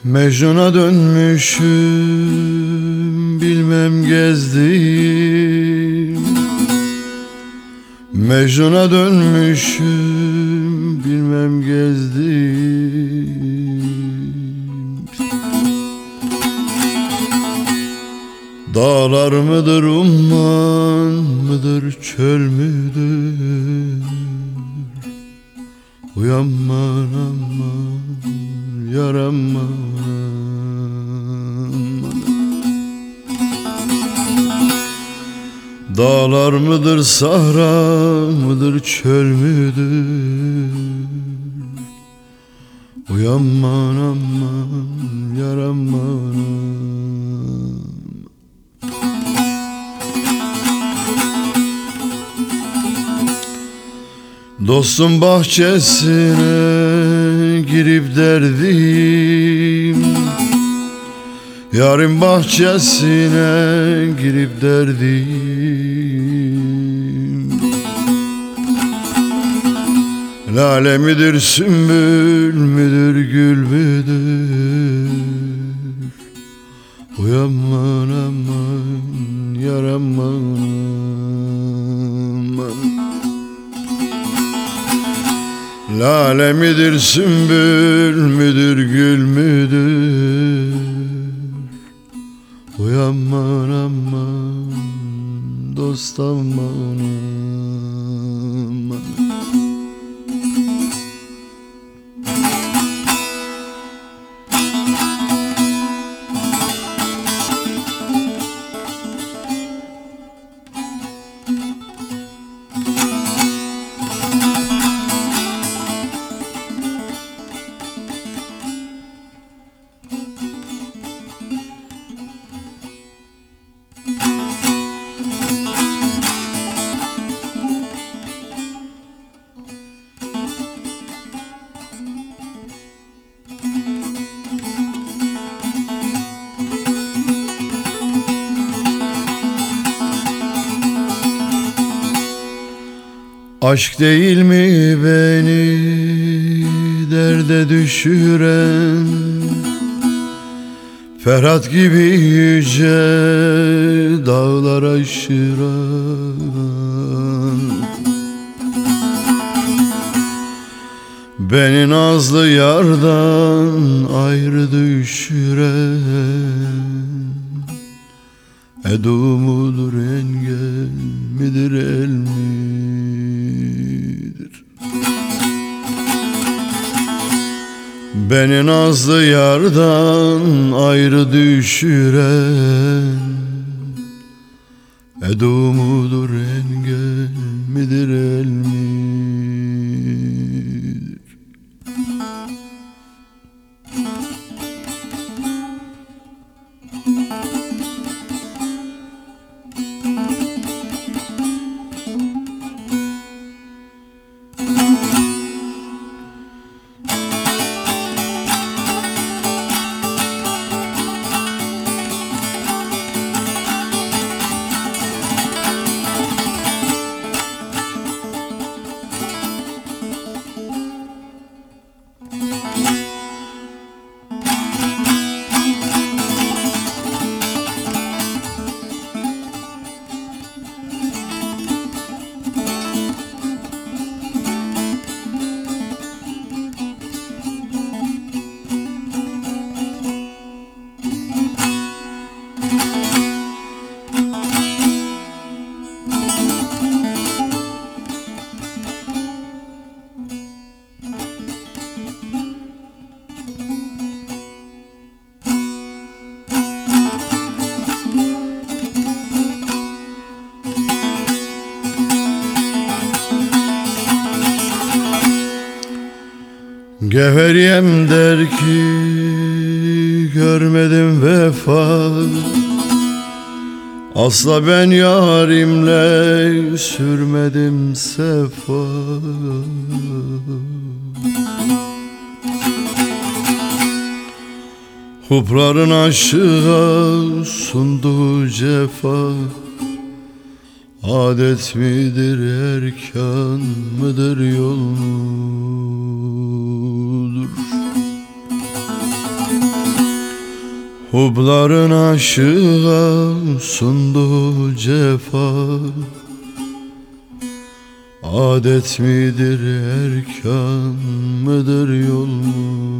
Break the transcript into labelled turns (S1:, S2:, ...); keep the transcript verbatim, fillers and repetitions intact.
S1: Mecnun'a dönmüşüm, bilmem gezdim. Mecnun'a dönmüşüm, bilmem gezdim. Dağlar mıdır, umman mıdır, çöl müdür? Uyanman aman, yar aman. Dağlar mıdır, sahra mıdır, çöl müdür? Uyanman aman, yar aman. Dostum bahçesine girip derdim, yarın bahçesine girip derdim. Lale midir, sümbül müdür, gül müdür? Uyanman aman, yar aman. Lale midir, sümbül müdür, gül müdür? Uyanman aman, dost aman aman. Aşk değil mi beni derde düşüren, Ferhat gibi yüce dağlar aşıran? Beni nazlı yardan ayrı düşüren, Edu mudur, engel midir, el midir? Beni nazlı yardan ayrı düşüren, Edu mudur, engel midir, el midir? Geveriyem der ki görmedim vefa, asla ben yarimle sürmedim sefa. Hupların aşığa sunduğu cefa, adet midir, erkan mıdır, yol mudur? Hubların aşığa sunduğu cefa adet midir, erkan mıdır, yol mu?